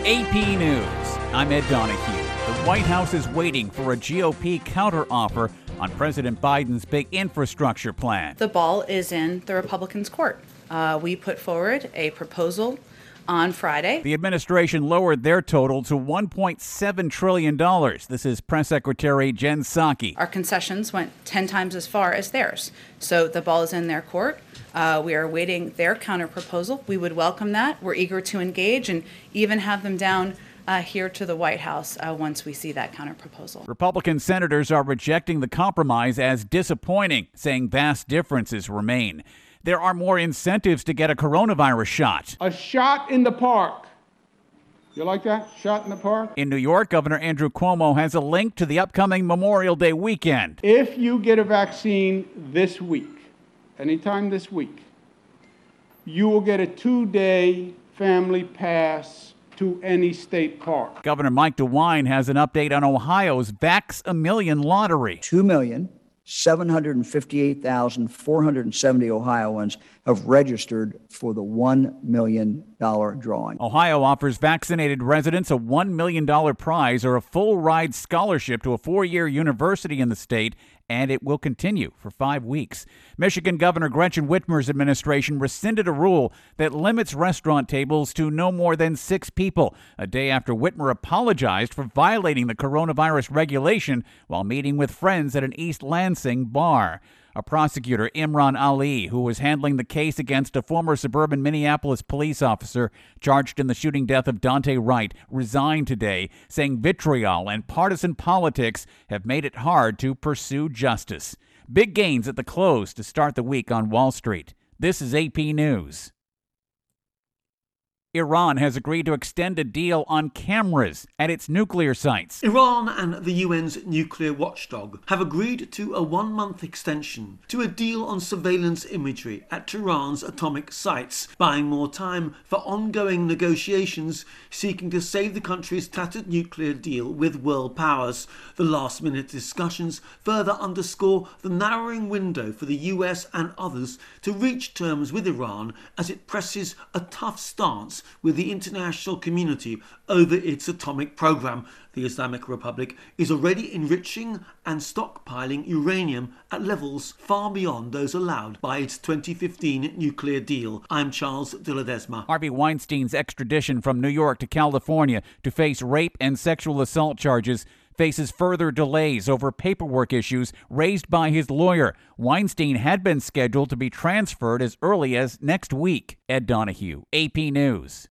AP News. I'm Ed Donahue. The White House is waiting for a GOP counteroffer on President Biden's big infrastructure plan. The ball is in the Republicans' court. We put forward a proposal on Friday. The administration lowered their total to $1.7 trillion. This is Press Secretary Jen Psaki. Our concessions went 10 times as far as theirs. So the ball is in their court. We are awaiting their counterproposal. We would welcome that. We're eager to engage and even have them down here to the White House once we see that counterproposal. Republican senators are rejecting the compromise as disappointing, saying vast differences remain. There are more incentives to get a coronavirus shot. A shot in the park. You like that? Shot in the park? In New York, Governor Andrew Cuomo has a link to the upcoming Memorial Day weekend. If you get a vaccine this week, anytime this week, you will get a 2-day family pass to any state park. Governor Mike DeWine has an update on Ohio's Vax a Million lottery. 2,758,470 Ohioans have registered for the $1 million drawing. Ohio offers vaccinated residents a $1 million prize or a full ride scholarship to a 4-year university in the state, and it will continue for 5 weeks. Michigan Governor Gretchen Whitmer's administration rescinded a rule that limits restaurant tables to no more than 6 people, a day after Whitmer apologized for violating the coronavirus regulation while meeting with friends at an East Lansing bar. A prosecutor, Imran Ali, who was handling the case against a former suburban Minneapolis police officer charged in the shooting death of Daunte Wright, resigned today, saying vitriol and partisan politics have made it hard to pursue justice. Big gains at the close to start the week on Wall Street. This is AP News. Iran has agreed to extend a deal on cameras at its nuclear sites. Iran and the UN's nuclear watchdog have agreed to a 1-month extension to a deal on surveillance imagery at Tehran's atomic sites, buying more time for ongoing negotiations seeking to save the country's tattered nuclear deal with world powers. The last-minute discussions further underscore the narrowing window for the US and others to reach terms with Iran as it presses a tough stance with the international community over its atomic program. The Islamic Republic is already enriching and stockpiling uranium at levels far beyond those allowed by its 2015 nuclear deal. I'm Charles de Ledesma. Harvey Weinstein's extradition from New York to California to face rape and sexual assault charges faces further delays over paperwork issues raised by his lawyer. Weinstein had been scheduled to be transferred as early as next week. Ed Donahue, AP News.